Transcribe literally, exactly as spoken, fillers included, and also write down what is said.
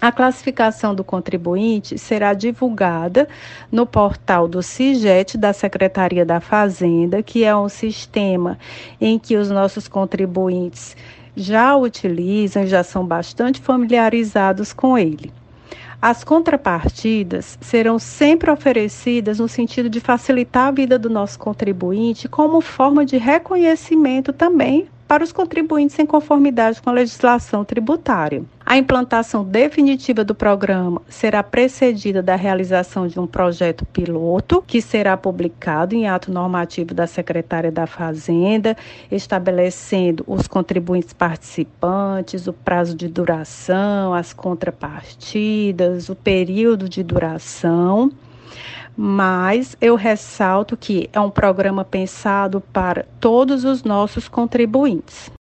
A classificação do contribuinte será divulgada no portal do SIGET da Secretaria da Fazenda, que é um sistema em que os nossos contribuintes já utilizam, já são bastante familiarizados com ele. As contrapartidas serão sempre oferecidas no sentido de facilitar a vida do nosso contribuinte como forma de reconhecimento também para os contribuintes em conformidade com a legislação tributária. A implantação definitiva do programa será precedida da realização de um projeto piloto, que será publicado em ato normativo da Secretaria da Fazenda, estabelecendo os contribuintes participantes, o prazo de duração, as contrapartidas, o período de duração. Mas eu ressalto que é um programa pensado para todos os nossos contribuintes.